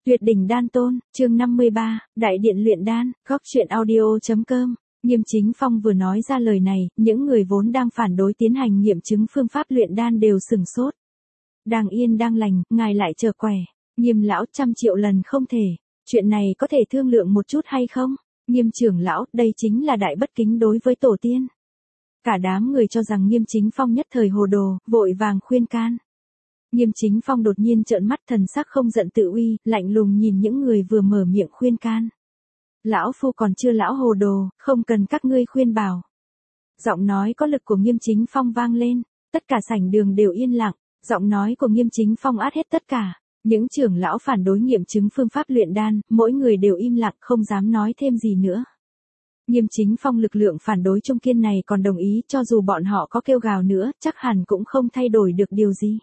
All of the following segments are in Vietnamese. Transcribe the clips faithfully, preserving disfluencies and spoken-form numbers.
Tuyệt đỉnh đan tôn, chương năm mươi ba, Đại điện luyện đan, góc truyện audio.com. Nghiêm Chính Phong vừa nói ra lời này, những người vốn đang phản đối tiến hành nghiệm chứng phương pháp luyện đan đều sửng sốt. Đang yên đang lành, ngài lại trở quẻ. Nghiêm lão trăm triệu lần không thể. Chuyện này có thể thương lượng một chút hay không? Nghiêm trưởng lão, đây chính là đại bất kính đối với tổ tiên. Cả đám người cho rằng Nghiêm Chính Phong nhất thời hồ đồ, vội vàng khuyên can. Nghiêm Chính Phong đột nhiên trợn mắt, thần sắc không giận tự uy, lạnh lùng nhìn những người vừa mở miệng khuyên can. Lão phu còn chưa lão hồ đồ, không cần các ngươi khuyên bảo. Giọng nói có lực của Nghiêm Chính Phong vang lên, tất cả sảnh đường đều yên lặng, giọng nói của Nghiêm Chính Phong át hết tất cả. Những trưởng lão phản đối nghiệm chứng phương pháp luyện đan, mỗi người đều im lặng không dám nói thêm gì nữa. Nghiêm Chính Phong lực lượng phản đối trung kiên này còn đồng ý, cho dù bọn họ có kêu gào nữa, chắc hẳn cũng không thay đổi được điều gì.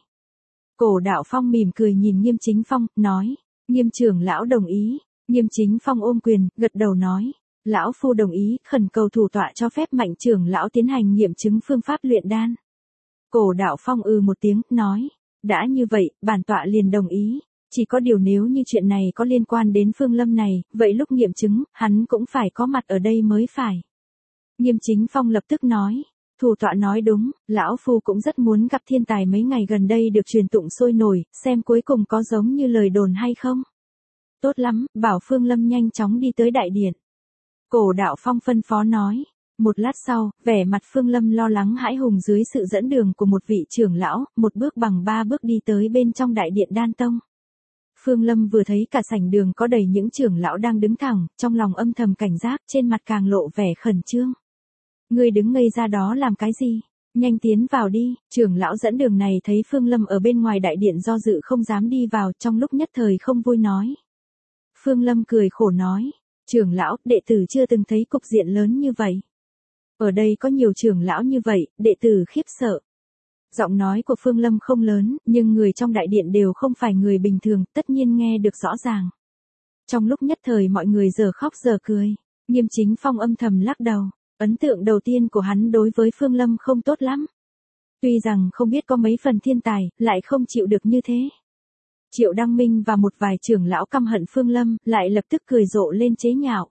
Cổ Đạo Phong mỉm cười nhìn Nghiêm Chính Phong, nói, Nghiêm trưởng lão đồng ý. Nghiêm Chính Phong ôm quyền, gật đầu nói, lão phu đồng ý, khẩn cầu thủ tọa cho phép Mạnh trưởng lão tiến hành nghiệm chứng phương pháp luyện đan. Cổ Đạo Phong ư một tiếng, nói, đã như vậy, bản tọa liền đồng ý, chỉ có điều nếu như chuyện này có liên quan đến Phương Lâm này, vậy lúc nghiệm chứng, hắn cũng phải có mặt ở đây mới phải. Nghiêm Chính Phong lập tức nói, thủ tọa nói đúng, lão phu cũng rất muốn gặp thiên tài mấy ngày gần đây được truyền tụng sôi nổi, xem cuối cùng có giống như lời đồn hay không. Tốt lắm, bảo Phương Lâm nhanh chóng đi tới đại điện. Cổ Đạo Phong phân phó nói. Một lát sau, vẻ mặt Phương Lâm lo lắng hãi hùng dưới sự dẫn đường của một vị trưởng lão, một bước bằng ba bước đi tới bên trong đại điện đan tông. Phương Lâm vừa thấy cả sảnh đường có đầy những trưởng lão đang đứng thẳng, trong lòng âm thầm cảnh giác, trên mặt càng lộ vẻ khẩn trương. Ngươi đứng ngây ra đó làm cái gì? Nhanh tiến vào đi. Trưởng lão dẫn đường này thấy Phương Lâm ở bên ngoài đại điện do dự không dám đi vào, trong lúc nhất thời không vui nói. Phương Lâm cười khổ nói, trưởng lão, đệ tử chưa từng thấy cục diện lớn như vậy. Ở đây có nhiều trưởng lão như vậy, đệ tử khiếp sợ. Giọng nói của Phương Lâm không lớn, nhưng người trong đại điện đều không phải người bình thường, tất nhiên nghe được rõ ràng. Trong lúc nhất thời mọi người giờ khóc giờ cười, Nghiêm Chính Phong âm thầm lắc đầu, ấn tượng đầu tiên của hắn đối với Phương Lâm không tốt lắm. Tuy rằng không biết có mấy phần thiên tài, lại không chịu được như thế. Triệu Đăng Minh và một vài trưởng lão căm hận Phương Lâm, lại lập tức cười rộ lên chế nhạo.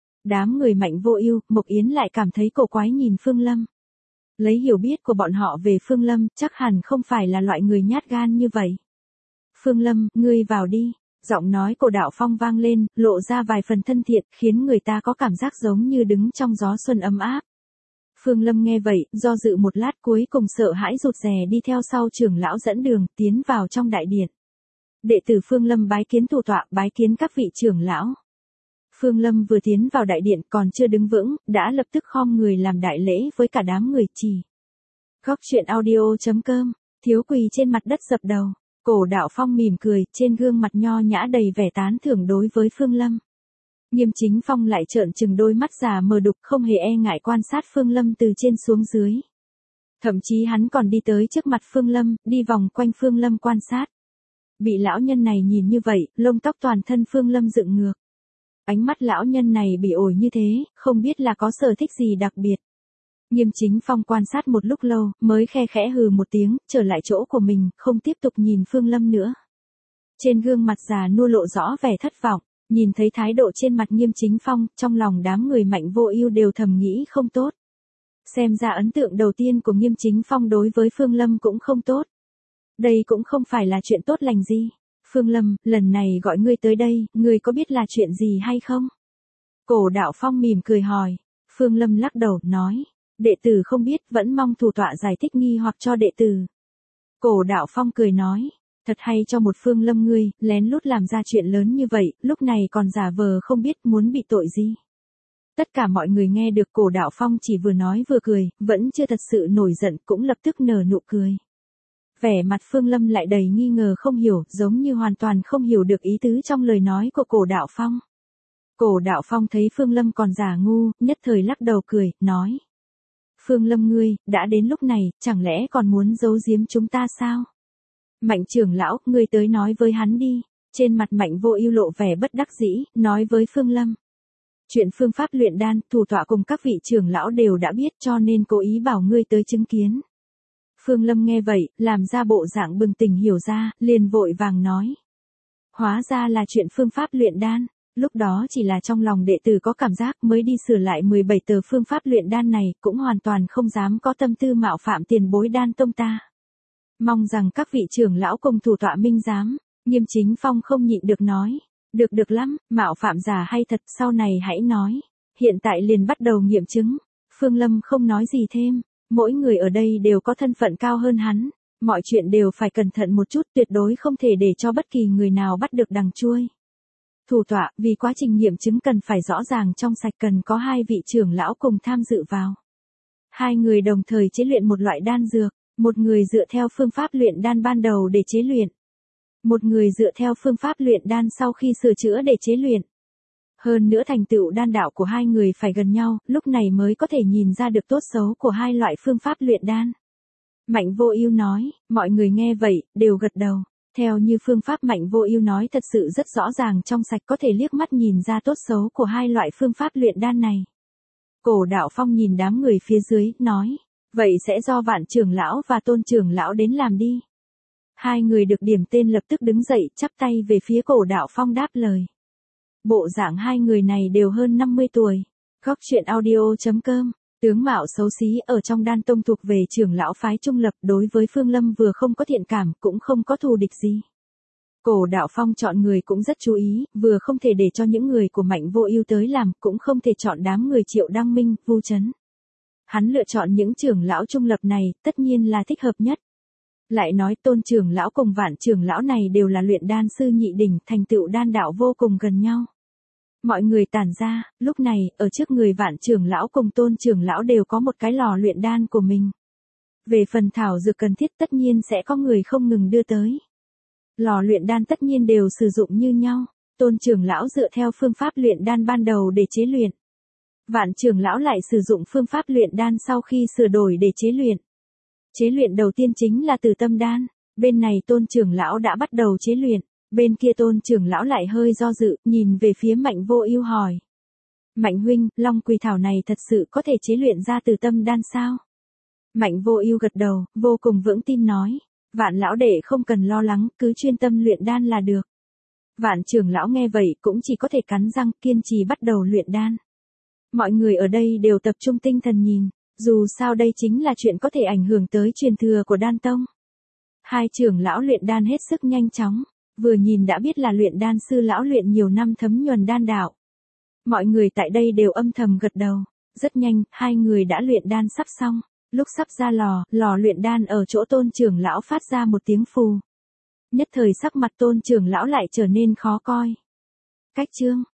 Đám người Mạnh Vô Ưu, Mộc Yến lại cảm thấy cổ quái nhìn Phương Lâm. Lấy hiểu biết của bọn họ về Phương Lâm, chắc hẳn không phải là loại người nhát gan như vậy. Phương Lâm, ngươi vào đi. Giọng nói của Đạo Phong vang lên, lộ ra vài phần thân thiện, khiến người ta có cảm giác giống như đứng trong gió xuân ấm áp. Phương Lâm nghe vậy, do dự một lát cuối cùng sợ hãi rụt rè đi theo sau trưởng lão dẫn đường, tiến vào trong đại điện. Đệ tử Phương Lâm bái kiến thủ tọa, bái kiến các vị trưởng lão. Phương Lâm vừa tiến vào đại điện còn chưa đứng vững, đã lập tức khom người làm đại lễ với cả đám người trì. Góc truyện audio.com, thiếu quỳ trên mặt đất dập đầu. Cổ Đạo Phong mỉm cười, trên gương mặt nho nhã đầy vẻ tán thưởng đối với Phương Lâm. Nghiêm Chính Phong lại trợn trừng đôi mắt già mờ đục, không hề e ngại quan sát Phương Lâm từ trên xuống dưới. Thậm chí hắn còn đi tới trước mặt Phương Lâm, đi vòng quanh Phương Lâm quan sát. Bị lão nhân này nhìn như vậy, lông tóc toàn thân Phương Lâm dựng ngược. Ánh mắt lão nhân này bị ổi như thế, không biết là có sở thích gì đặc biệt. Nghiêm Chính Phong quan sát một lúc lâu, mới khe khẽ hừ một tiếng, trở lại chỗ của mình, không tiếp tục nhìn Phương Lâm nữa. Trên gương mặt già nua lộ rõ vẻ thất vọng, nhìn thấy thái độ trên mặt Nghiêm Chính Phong, trong lòng đám người Mạnh Vô Ưu đều thầm nghĩ không tốt. Xem ra ấn tượng đầu tiên của Nghiêm Chính Phong đối với Phương Lâm cũng không tốt. Đây cũng không phải là chuyện tốt lành gì. Phương Lâm, lần này gọi ngươi tới đây, ngươi có biết là chuyện gì hay không? Cổ Đạo Phong mỉm cười hỏi. Phương Lâm lắc đầu, nói, đệ tử không biết, vẫn mong thủ tọa giải thích nghi hoặc cho đệ tử. Cổ Đạo Phong cười nói, thật hay cho một Phương Lâm ngươi, lén lút làm ra chuyện lớn như vậy, lúc này còn giả vờ không biết muốn bị tội gì. Tất cả mọi người nghe được Cổ Đạo Phong chỉ vừa nói vừa cười, vẫn chưa thật sự nổi giận, cũng lập tức nở nụ cười. Vẻ mặt Phương Lâm lại đầy nghi ngờ không hiểu, giống như hoàn toàn không hiểu được ý tứ trong lời nói của Cổ Đạo Phong. Cổ Đạo Phong thấy Phương Lâm còn giả ngu, nhất thời lắc đầu cười, nói. Phương Lâm ngươi, đã đến lúc này, chẳng lẽ còn muốn giấu giếm chúng ta sao? Mạnh trưởng lão, ngươi tới nói với hắn đi. Trên mặt Mạnh Vô Ưu lộ vẻ bất đắc dĩ, nói với Phương Lâm. Chuyện phương pháp luyện đan, thủ tọa cùng các vị trưởng lão đều đã biết, cho nên cố ý bảo ngươi tới chứng kiến. Phương Lâm nghe vậy, làm ra bộ dạng bừng tỉnh hiểu ra, liền vội vàng nói. Hóa ra là chuyện phương pháp luyện đan, lúc đó chỉ là trong lòng đệ tử có cảm giác mới đi sửa lại mười bảy tờ phương pháp luyện đan này, cũng hoàn toàn không dám có tâm tư mạo phạm tiền bối đan tông ta. Mong rằng các vị trưởng lão cùng thủ tọa minh giám. Nghiêm Chính Phong không nhịn được nói, được được lắm, mạo phạm giả hay thật sau này hãy nói, hiện tại liền bắt đầu nghiệm chứng. Phương Lâm không nói gì thêm, mỗi người ở đây đều có thân phận cao hơn hắn, mọi chuyện đều phải cẩn thận một chút, tuyệt đối không thể để cho bất kỳ người nào bắt được đằng chuôi. Thủ tọa, vì quá trình nghiệm chứng cần phải rõ ràng trong sạch, cần có hai vị trưởng lão cùng tham dự vào. Hai người đồng thời chế luyện một loại đan dược, một người dựa theo phương pháp luyện đan ban đầu để chế luyện. Một người dựa theo phương pháp luyện đan sau khi sửa chữa để chế luyện. Hơn nữa thành tựu đan đạo của hai người phải gần nhau, lúc này mới có thể nhìn ra được tốt xấu của hai loại phương pháp luyện đan. Mạnh Vô Ưu nói, mọi người nghe vậy, đều gật đầu. Theo như phương pháp Mạnh Vô Ưu nói thật sự rất rõ ràng trong sạch, có thể liếc mắt nhìn ra tốt xấu của hai loại phương pháp luyện đan này. Cổ Đạo Phong nhìn đám người phía dưới, nói, vậy sẽ do Vạn trưởng lão và Tôn trưởng lão đến làm đi. Hai người được điểm tên lập tức đứng dậy, chắp tay về phía Cổ Đạo Phong đáp lời. Bộ dạng hai người này đều hơn năm mươi tuổi. Góc truyện audio chấm com. Tướng mạo xấu xí ở trong đan tông thuộc về trưởng lão phái trung lập, đối với Phương Lâm vừa không có thiện cảm, cũng không có thù địch gì. Cổ Đạo Phong chọn người cũng rất chú ý, vừa không thể để cho những người của Mạnh Vô Ưu tới làm, cũng không thể chọn đám người Triệu Đăng Minh, Vu Chấn. Hắn lựa chọn những trưởng lão trung lập này, tất nhiên là thích hợp nhất. Lại nói Tôn trưởng lão cùng Vạn trưởng lão này đều là luyện đan sư nhị đỉnh, thành tựu đan đạo vô cùng gần nhau. Mọi người tản ra, lúc này, ở trước người Vạn trưởng lão cùng Tôn trưởng lão đều có một cái lò luyện đan của mình. Về phần thảo dược cần thiết tất nhiên sẽ có người không ngừng đưa tới. Lò luyện đan tất nhiên đều sử dụng như nhau, Tôn trưởng lão dựa theo phương pháp luyện đan ban đầu để chế luyện. Vạn trưởng lão lại sử dụng phương pháp luyện đan sau khi sửa đổi để chế luyện. Chế luyện đầu tiên chính là Tử Tâm đan, bên này Tôn trưởng lão đã bắt đầu chế luyện, bên kia Tôn trưởng lão lại hơi do dự, nhìn về phía Mạnh Vô Ưu hỏi. Mạnh huynh, Long Quỳ thảo này thật sự có thể chế luyện ra Tử Tâm đan sao? Mạnh Vô Ưu gật đầu, vô cùng vững tin nói, Vạn lão đệ không cần lo lắng, cứ chuyên tâm luyện đan là được. Vạn trưởng lão nghe vậy cũng chỉ có thể cắn răng kiên trì bắt đầu luyện đan. Mọi người ở đây đều tập trung tinh thần nhìn, dù sao đây chính là chuyện có thể ảnh hưởng tới truyền thừa của đan tông. Hai trưởng lão luyện đan hết sức nhanh chóng, vừa nhìn đã biết là luyện đan sư lão luyện nhiều năm thấm nhuần đan đạo. Mọi người tại đây đều âm thầm gật đầu, rất nhanh, hai người đã luyện đan sắp xong, lúc sắp ra lò, lò luyện đan ở chỗ Tôn trưởng lão phát ra một tiếng phù. Nhất thời sắc mặt Tôn trưởng lão lại trở nên khó coi. Cách chương